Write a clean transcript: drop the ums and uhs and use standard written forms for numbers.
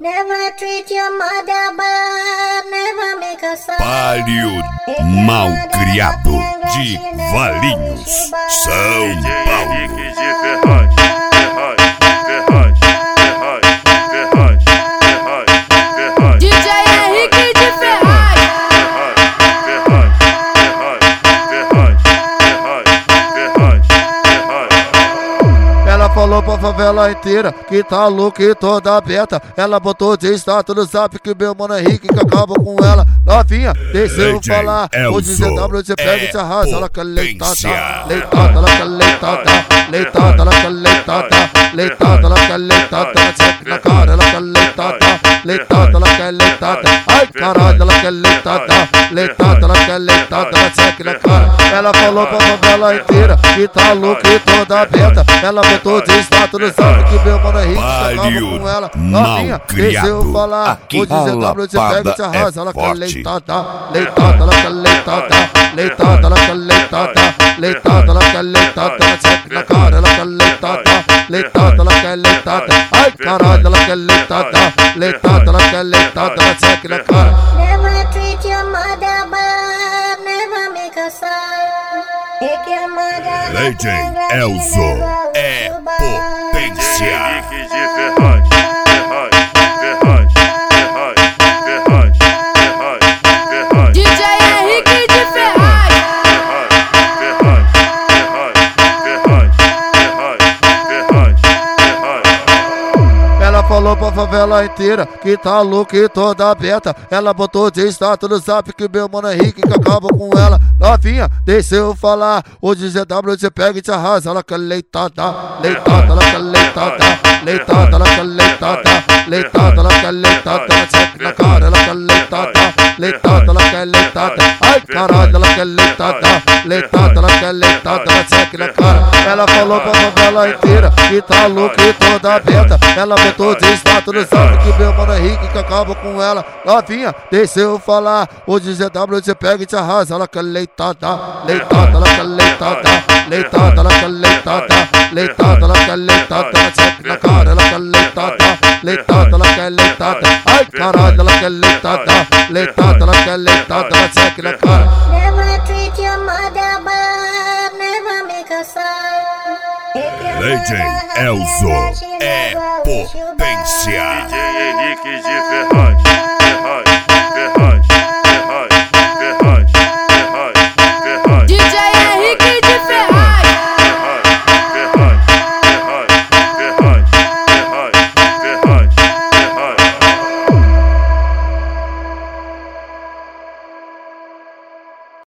Never treat your mother bad, never make her sad. Palio Malcriado de Valinhos, São Paulo. DJ Henrique de Ferraz. Ela falou pra favela inteira que tá louca e toda aberta. Ela botou de status no zap que meu mano Henrique que acaba com ela. Novinha, deixa eu falar. O GZW você pega e te arrasa. Ela quer leitada, leitada, ela quer leitada, leitada, ela quer leitada, leitada, ela quer leitada. Check na cara, ela quer leitada, leitada, ela quer leitada. Ai caralho, ela quer leitada, leitada, ela quer leitada. Check na cara. Ela falou pra favela inteira que tá louca e toda aberta. Ela botou de status no zap que meu mano Henrique acaba com ela. Novinha, deixa eu falar. O GZW você pega e te arrasa. Ela quer leitada, leitada, ela quer leitada, leitada, ela quer leitada, leitada, ela quer leitada. Check na cara, ela quer leitada, leitada, ela quer leitada. Ai caralho, ela quer leitada, leitada, ela quer leitada. Check na cara. Never treat your mother bad, never make her sad. Take your mother Legend Elzo é potência. DJ Henrique de Ferraz. Ela falou pra favela inteira que tá louca e toda aberta. Ela botou de status no zap que meu mano Henrique que acaba com ela. Novinha, deixa eu falar. O GZW você pega e te arrasa. Ela quer leitada, leitada, ela quer leitada, leitada, ela quer leitada, leitada, ela quer leitada. Check na cara, ela quer leitada, leitada, ela quer leitada. Ai caralho, ela quer leitada, leitada, ela quer leitada. Check na cara. Ela falou pra favela inteira que tá louca e toda aberta. Ela botou de status no zap que meu mano Henrique que acaba com ela. Novinha, deixa eu falar. O GZW você pega e te arrasa. Ela quer leitada, leitada, ela quer leitada, leitada, ela quer leitada, leitada, ela quer leitada. Check na cara, ela quer leitada, leitada, ela quer leitada. Ai caralho, ela quer leitada, leitada, ela quer leitada. Check na cara. Never treat your mother bad, never make her sad. Legend Elzo é potência. DJ Henrique de Ferraz.